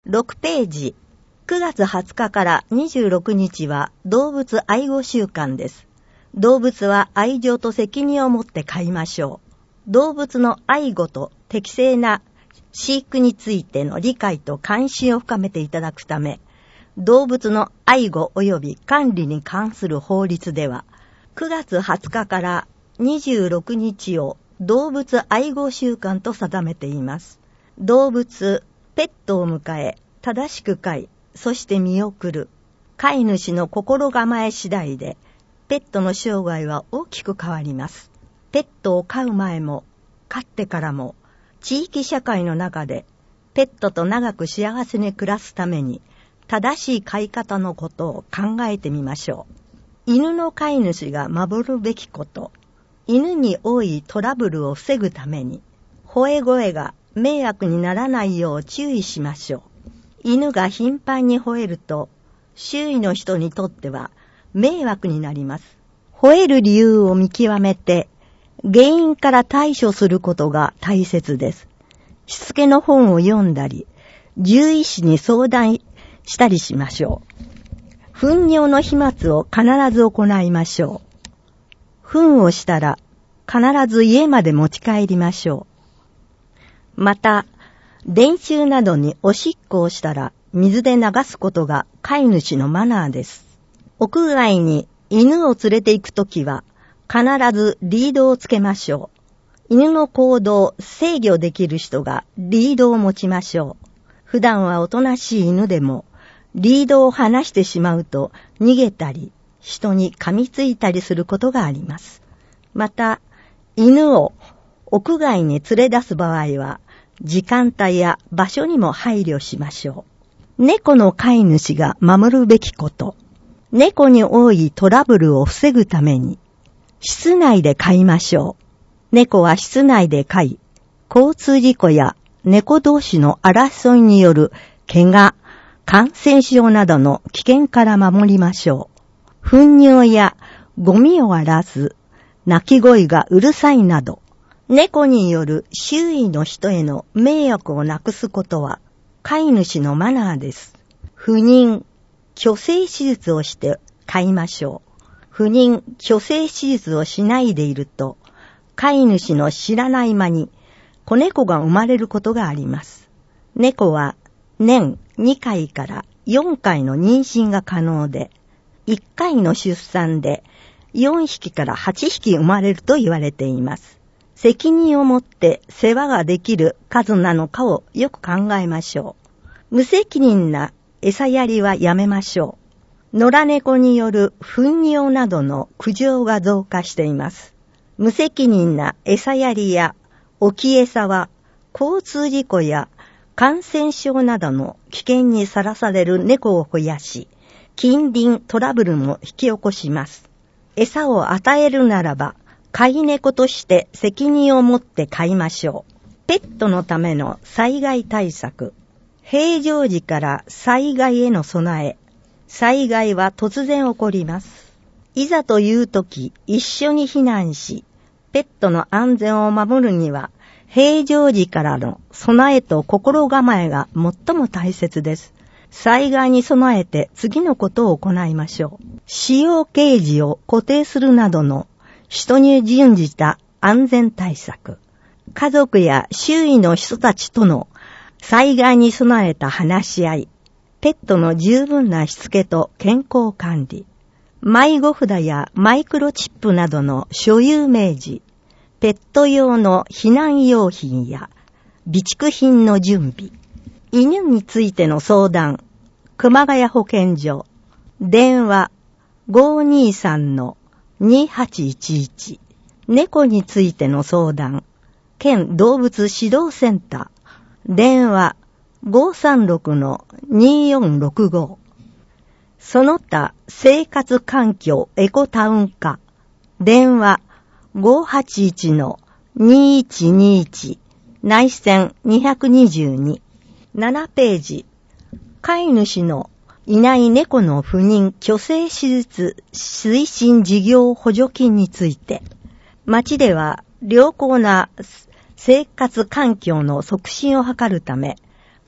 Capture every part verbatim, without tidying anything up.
ろくページ、くがつはつかからにじゅうろくにちは動物愛護週間です。動物は愛情と責任を持って飼いましょう。動物の愛護と適正な飼育についての理解と関心を深めていただくため、動物の愛護及び管理に関する法律では、くがつはつかからにじゅうろくにちを動物愛護週間と定めています。動物、ペットを迎え、正しく飼い、そして見送る。飼い主の心構え次第で、ペットの生涯は大きく変わります。ペットを飼う前も、飼ってからも、地域社会の中で、ペットと長く幸せに暮らすために、正しい飼い方のことを考えてみましょう。犬の飼い主が守るべきこと。犬に多いトラブルを防ぐために、吠え声が迷惑にならないよう注意しましょう。犬が頻繁に吠えると、周囲の人にとっては迷惑になります。吠える理由を見極めて、原因から対処することが大切です。しつけの本を読んだり、獣医師に相談したりしましょう。糞尿の飛沫を必ず行いましょう。糞をしたら必ず家まで持ち帰りましょう。また、電柱などにおしっこをしたら水で流すことが飼い主のマナーです。屋外に犬を連れて行くときは必ずリードをつけましょう。犬の行動を制御できる人がリードを持ちましょう。普段はおとなしい犬でもリードを離してしまうと逃げたり人に噛みついたりすることがあります。また、犬を屋外に連れ出す場合は時間帯や場所にも配慮しましょう。猫の飼い主が守るべきこと。猫に多いトラブルを防ぐために、室内で飼いましょう。猫は室内で飼い、交通事故や猫同士の争いによる怪我、感染症などの危険から守りましょう。糞尿やゴミを荒らす、鳴き声がうるさいなど、猫による周囲の人への迷惑をなくすことは飼い主のマナーです。不妊、去勢手術をして飼いましょう。不妊、去勢手術をしないでいると、飼い主の知らない間に子猫が生まれることがあります。猫は年にかいからよんかいの妊娠が可能で、いっかいの出産でよんひきからはちひき生まれると言われています。責任を持って世話ができる数なのかをよく考えましょう。無責任な餌やりはやめましょう。野良猫による糞尿などの苦情が増加しています。無責任な餌やりや置き餌は交通事故や感染症などの危険にさらされる猫を増やし、近隣トラブルも引き起こします。餌を与えるならば、飼い猫として責任を持って飼いましょう。ペットのための災害対策。平常時から災害への備え。災害は突然起こります。いざという時、一緒に避難し、ペットの安全を守るには、平常時からの備えと心構えが最も大切です。災害に備えて次のことを行いましょう。使用ケージを固定するなどの人に準じた安全対策。家族や周囲の人たちとの災害に備えた話し合い。ペットの十分なしつけと健康管理。迷子札やマイクロチップなどの所有明示。ペット用の避難用品や備蓄品の準備。犬についての相談。熊谷保健所。電話 ごーにーさんのにーはちいちいち。猫についての相談。県動物指導センター。電話 ごーさんろくのにーよんろくご。その他生活環境エコタウン化。電話 ごーはちいちのにーいちにーいち。内線にひゃくにじゅうに。ななページ。飼い主のいない猫の不妊去勢手術推進事業補助金について、町では良好な生活環境の促進を図るため、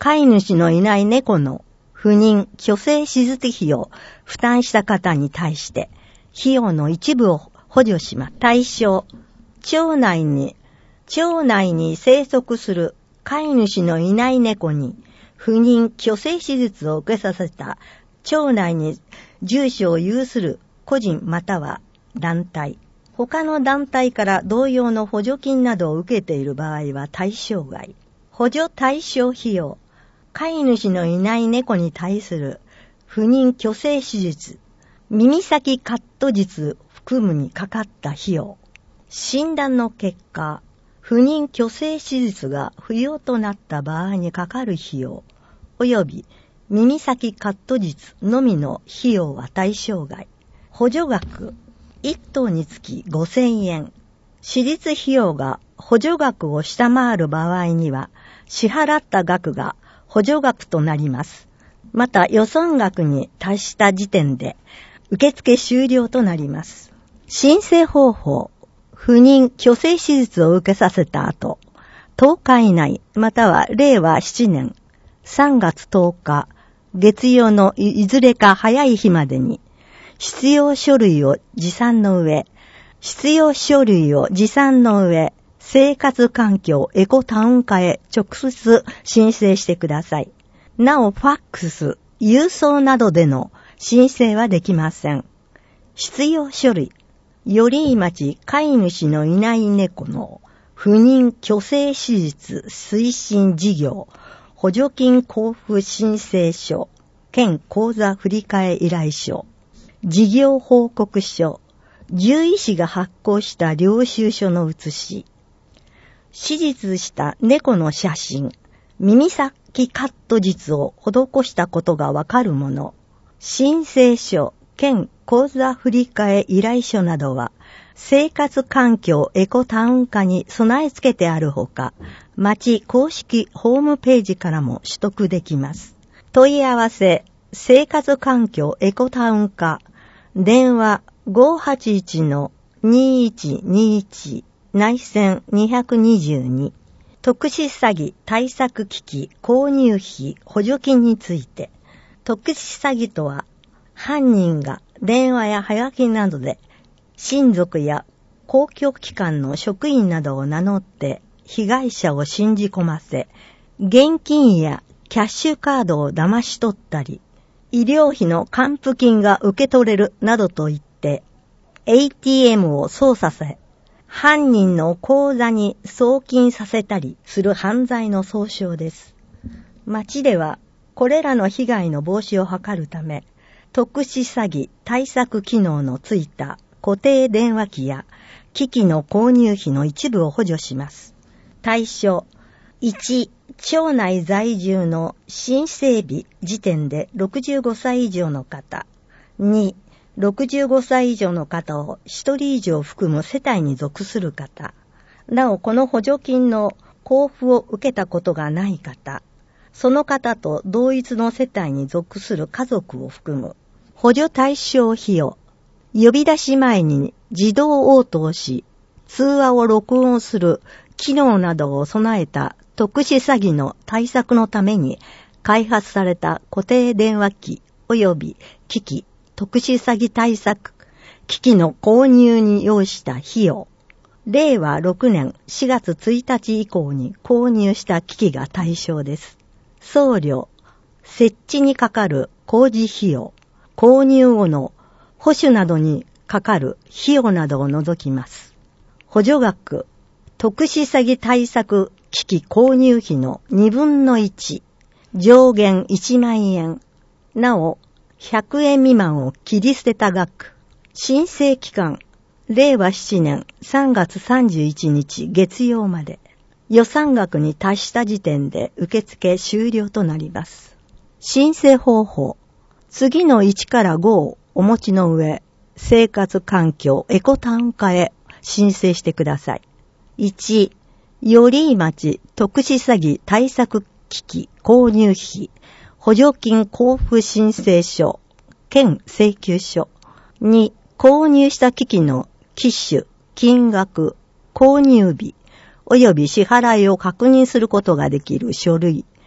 飼い主のいない猫の不妊・去勢手術費を負担した方に対して、費用の一部を補助します。対象、町内に、町内に生息する飼い主のいない猫に不妊・去勢手術を受けさせた町内に住所を有する個人または団体、他の団体から同様の補助金などを受けている場合は対象外。補助対象費用、飼い主のいない猫に対する不妊・去勢手術、耳先カット術含むにかかった費用、診断の結果、不妊・去勢手術が不要となった場合にかかる費用、および耳先カット術のみの費用は対象外。補助額、いっ頭につきごせんえん。手術費用が補助額を下回る場合には、支払った額が補助額となります。また予算額に達した時点で受付終了となります。申請方法、不妊・去勢手術を受けさせた後、とおか以内またはれいわななねんさんがつとおか月曜のいずれか早い日までに必要書類を持参の上、必要書類を持参の上、生活環境エコタウン課へ直接申請してください。なお、ファックス、郵送などでの申請はできません。必要書類、寄居町飼い主のいない猫の不妊・去勢手術推進事業補助金交付申請書、県口座振替依頼書、事業報告書、獣医師が発行した領収書の写し、手術した猫の写真、耳先カット術を施したことがわかるもの、申請書、県口座振替依頼書などは、生活環境エコタウン課に備え付けてあるほか、町公式ホームページからも取得できます。問い合わせ、生活環境エコタウン課、電話 ごーはちいちのにーいちにーいち 内線ににーに、特殊詐欺対策機器購入費補助金について、特殊詐欺とは、犯人が電話やはがきなどで親族や公共機関の職員などを名乗って被害者を信じ込ませ、現金やキャッシュカードを騙し取ったり、医療費の還付金が受け取れるなどと言って、エーティーエム を操作させ、犯人の口座に送金させたりする犯罪の総称です。町ではこれらの被害の防止を図るため、特殊詐欺対策機能のついた固定電話機や機器の購入費の一部を補助します。対象、いち、町内在住の申請日時点でろくじゅうごさい以上の方。に、ろくじゅうごさい以上の方をひとり以上含む世帯に属する方。なお、この補助金の交付を受けたことがない方。その方と同一の世帯に属する家族を含む。補助対象費用。呼び出し前に自動応答し、通話を録音する機能などを備えた特殊詐欺の対策のために開発された固定電話機及び機器、特殊詐欺対策機器の購入に要した費用。れいわろくねんしがつついたち以降に購入した機器が対象です。送料、設置にかかる工事費用、購入後の保守などにかかる費用などを除きます。補助額、特殊詐欺対策機器購入費のにぶんのいち、上限いちまんえん。なお、ひゃくえん未満を切り捨てた額。申請期間、れいわななねんさんがつさんじゅういちにち月曜まで。予算額に達した時点で受付終了となります。申請方法。次のいちからごをお持ちの上、生活環境エコタウン課へ申請してください。いち、寄居町特殊詐欺対策機器購入費補助金交付申請書兼請求書。に、購入した機器の機種、金額、購入日及び支払いを確認することができる書類。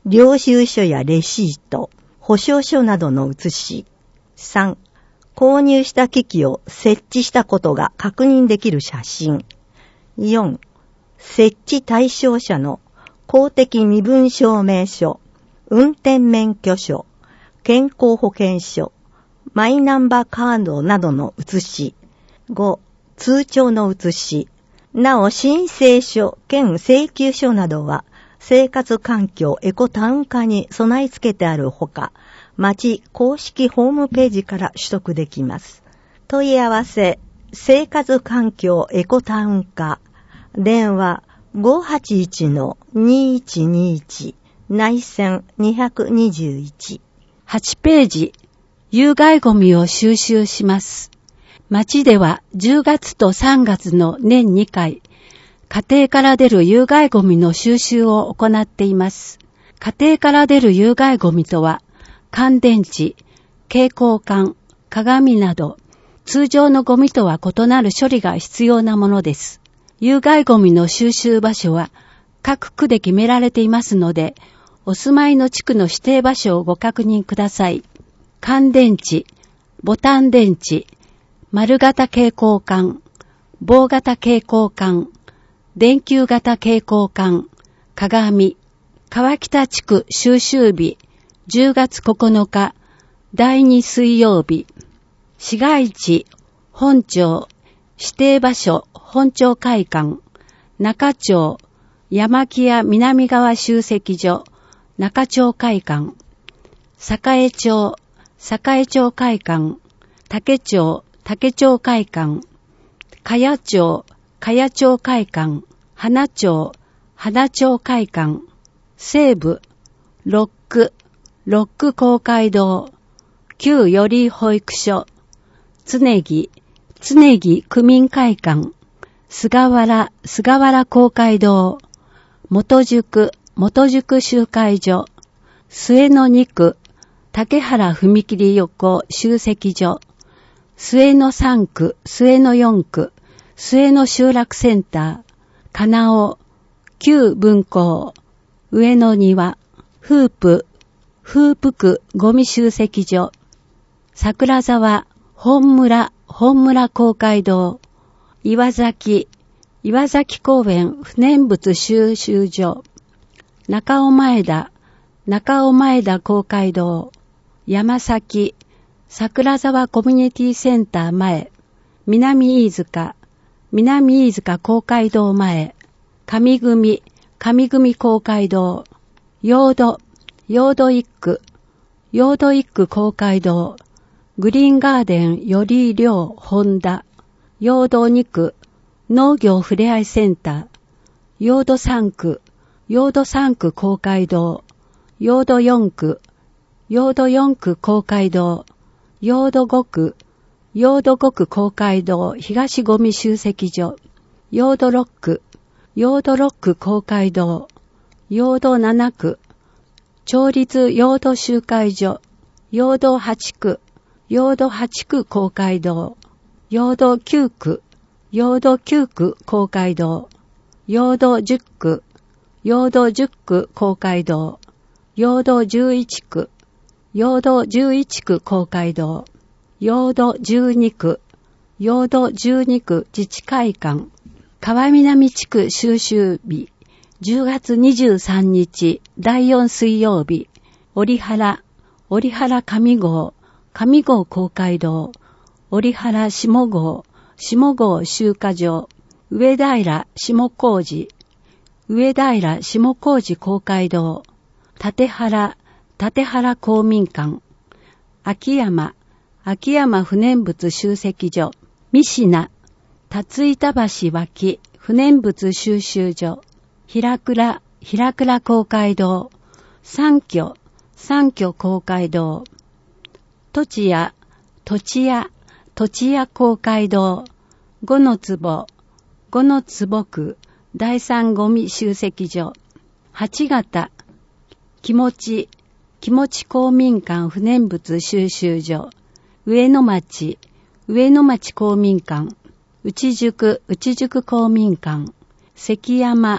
領収書やレシート、保証書などの写し。さん、購入した機器を設置したことが確認できる写真。よん、設置対象者の公的身分証明書、運転免許証、健康保険証、マイナンバーカードなどの写し。ご、通帳の写し。なお、申請書兼請求書などは、生活環境エコタウン化に備え付けてあるほか、町公式ホームページから取得できます。問い合わせ、生活環境エコタウン化。電話 ごーはちいちのにいちにいち 内線にひゃくにじゅういち。 はちページ、有害ゴミを収集します。町ではじゅうがつとさんがつの年にかい、家庭から出る有害ゴミの収集を行っています。家庭から出る有害ゴミとは、乾電池、蛍光管、鏡など、通常のゴミとは異なる処理が必要なものです。有害ゴミの収集場所は各区で決められていますので、お住まいの地区の指定場所をご確認ください。乾電池、ボタン電池、丸型蛍光管、棒型蛍光管、電球型蛍光管、鏡、川北地区収集日、じゅうがつここのか、だいに水曜日、市街地、本町、指定場所、本町会館、中町、山木屋南側集積所、中町会館、栄町、栄町会館、竹町、竹町会館、茅町、茅町会館、花町、花町会館、西部、六区、六区公会堂、旧より保育所、つねぎ、つねぎ区民会館、菅原、菅原公会堂、元宿、元宿集会所、末野に区、竹原踏切横集積所、末野さん区、末野よん区、末野集落センター、金尾、旧分校、上野庭、フープ、フープ区ゴミ集積所、桜沢、本村、本村公会堂、岩崎、岩崎公園不燃物収集所、中尾前田、中尾前田公会堂、山崎、桜沢コミュニティセンター前、南飯塚、南飯塚公会堂前、上組、上組公会堂、陽土、陽土一区、陽土一区公会堂、グリーンガーデンより寮本田、陽土二区、農業ふれあいセンター、陽土三区、陽土三区公会堂、陽土四区、陽土四区公会堂、陽土五区、陽土五区公会堂東ゴミ集積所、陽土六区、陽土六区公会堂、陽土七区、町立陽土集会所、陽土八区、陽土八区公会堂、陽土九区、陽土九区公会堂、陽土十区、陽土十区公会堂、陽土十一区、陽土十一区公会堂、陽土十二区、陽土十二区自治会館、川南地区収集日、じゅうがつにじゅうさんにちだいよん水曜日、折原、折原上郷、上郷公会堂、折原下郷、下郷集荷場、上平下工事、上平下工事公会堂、立原、立原公民館、秋山、秋山不燃物集積所、三品、辰板橋脇不燃物収集所、平倉、平倉公会堂、三居、三居公会堂、土地屋、土地屋、土地屋公会堂、五の坪、五の坪区第三ゴミ集積所、八形、気持ち、気持ち公民館不燃物収集所、上野町、上野町公民館、内宿、内宿公民館、関山、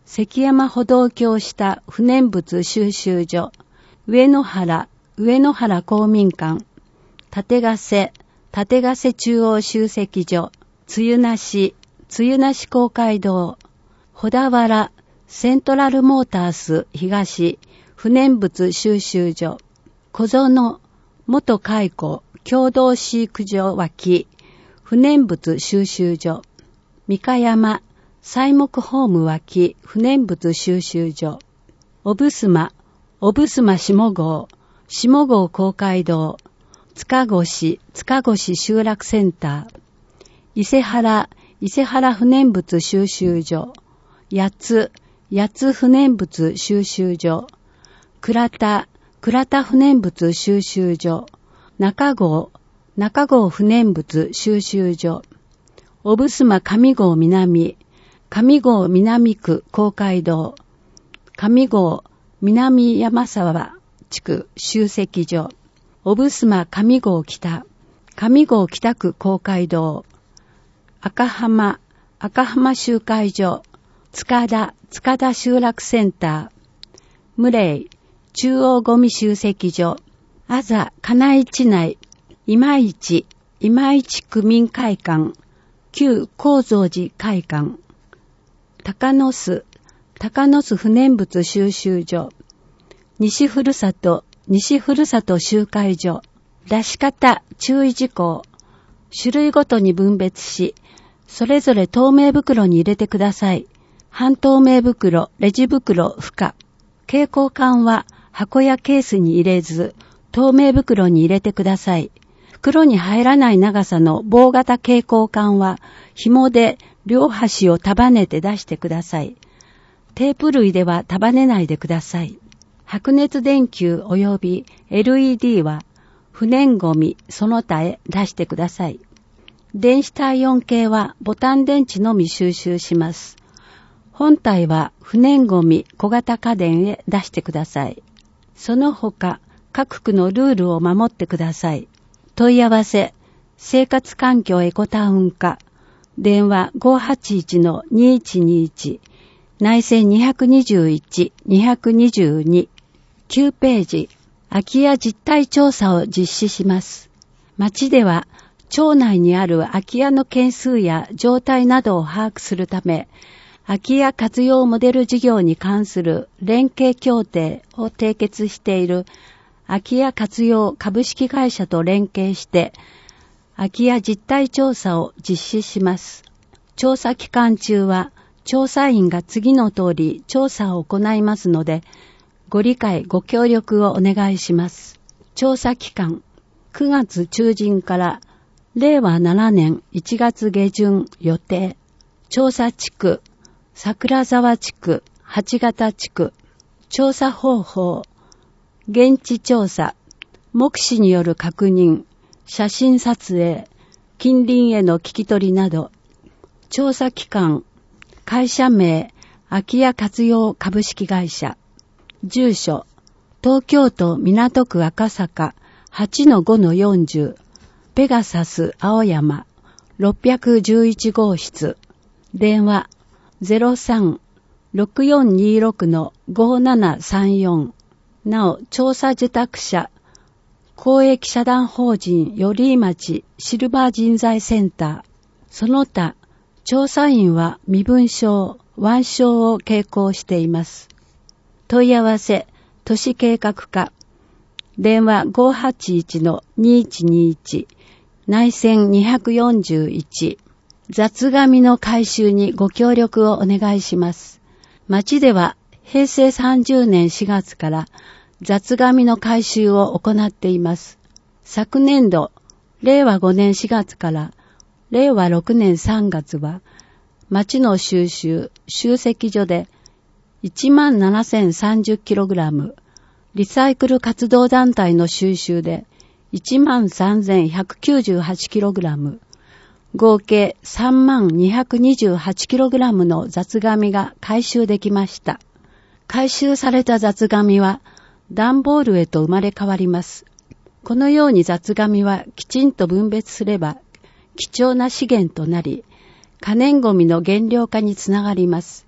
関山歩道橋下不燃物収集所、上野原、上野原公民館、立ヶ瀬、立ヶ瀬中央集積所、露なし、露なし公会堂、小田原、セントラルモータース東、不燃物収集所、小園、元蚕共同飼育場脇、不燃物収集所、三河山、材木ホーム脇、不燃物収集所、小布須磨、小布須磨下郷、下郷公会堂、塚越、塚越集落センター、伊勢原、伊勢原不燃物収集所、八つ、八つ不燃物収集所、倉田、倉田不燃物収集所、中郷、中郷不燃物収集所、小布須磨上郷南、上郷南区公会堂、上郷南山沢地区集積所、小布須磨上郷北、上郷北区公会堂、赤浜、赤浜集会所、塚田、塚田集落センター、無礼、中央ゴミ集積所、あざ、金井地内、今市、今市区民会館、旧高蔵寺会館、高野巣、高野巣不燃物収集所、西ふるさと、西ふるさと集会所、出し方、注意事項、種類ごとに分別し、それぞれ透明袋に入れてください。半透明袋、レジ袋、不可。蛍光管は箱やケースに入れず、透明袋に入れてください。袋に入らない長さの棒型蛍光管は、紐で両端を束ねて出してください。テープ類では束ねないでください。白熱電球及び エルイーディー は、不燃ゴミその他へ出してください。電子体温計はボタン電池のみ収集します。本体は不燃ゴミ小型家電へ出してください。その他、各区のルールを守ってください。問い合わせ、生活環境エコタウン課、電話 ごーはちいちのにいちにいち、内線ににいち、ににに、きゅうページ、空き家実態調査を実施します。町では、町内にある空き家の件数や状態などを把握するため、空き家活用モデル事業に関する連携協定を締結している空き家活用株式会社と連携して、空き家実態調査を実施します。調査期間中は、調査員が次の通り調査を行いますので、ご理解ご協力をお願いします。調査期間、くがつ中旬かられいわななねんいちがつ下旬予定。調査地区、桜沢地区、八形地区。調査方法、現地調査、目視による確認、写真撮影、近隣への聞き取りなど。調査機関、会社名、空き家活用株式会社。住所、東京都港区赤坂 はちのごのよんじゅう、ペガサス青山ろっぴゃくじゅういち号室。電話 ゼロさん ろくよんにろくのごななさんよん。なお、調査受託者、公益社団法人寄居町シルバー人材センター。その他、調査員は身分証、腕章を携行しています。問い合わせ、都市計画課。電話 ごーはちいちのにいちにいち、内線によんいち。雑紙の回収にご協力をお願いします。町ではへいせいさんじゅうねんしがつから雑紙の回収を行っています。昨年度、れいわごねんしがつかられいわろくねんさんがつは、町の収集、集積所でいちまんななせんさんじゅうキログラム、リサイクル活動団体の収集でいちまんさんぜんひゃくきゅうじゅうはちキログラム、合計さんまんにひゃくにじゅうはちキログラムの雑紙が回収できました。回収された雑紙は段ボールへと生まれ変わります。このように雑紙はきちんと分別すれば貴重な資源となり、可燃ゴミの減量化につながります。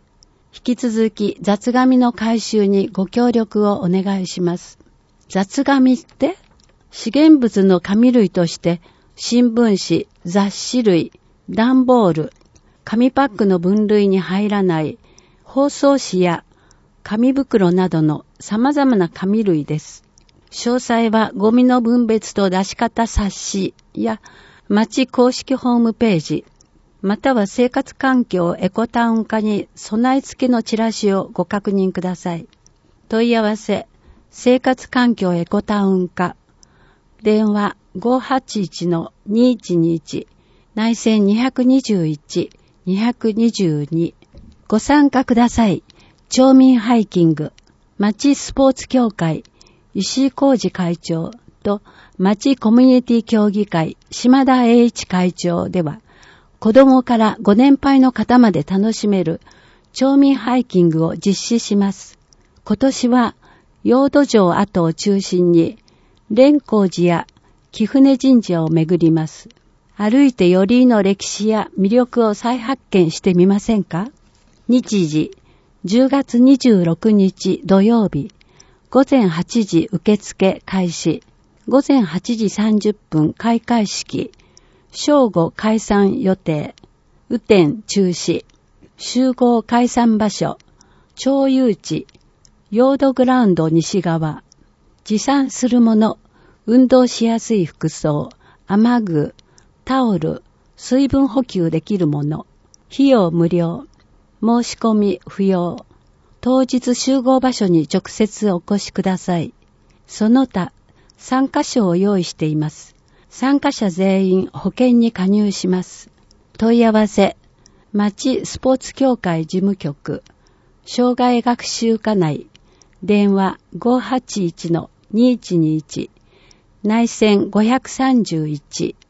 引き続き雑紙の回収にご協力をお願いします。雑紙って資源物の紙類として新聞紙、雑誌類、段ボール、紙パックの分類に入らない包装紙や紙袋などの様々な紙類です。詳細はゴミの分別と出し方冊子や町公式ホームページ、または生活環境エコタウン化に備え付けのチラシをご確認ください。問い合わせ、生活環境エコタウン化、電話 ごーはちいちのにーいちにいち、内線にににいち、にににに、ご参加ください。町民ハイキング、町スポーツ協会、石井浩二会長と町コミュニティ協議会、島田栄一会長では、子供からご年配の方まで楽しめる町民ハイキングを実施します。今年は、陽土城跡を中心に、蓮光寺や貴船神社を巡ります。歩いて寄居の歴史や魅力を再発見してみませんか？日時、じゅうがつにじゅうろくにち土曜日、ごぜんはちじ受付開始、ごぜんはちじさんじゅっぷん開会式、正午解散予定、雨天中止、集合解散場所、町有地、ヨードグラウンド西側、持参するもの、運動しやすい服装、雨具、タオル、水分補給できるもの、費用無料、申し込み不要、当日集合場所に直接お越しください。その他、参加証を用意しています。参加者全員保険に加入します。問い合わせ、町スポーツ協会事務局、障害学習課内、電話 ごーはちいちのにーいちにいち、内線ごさんいち、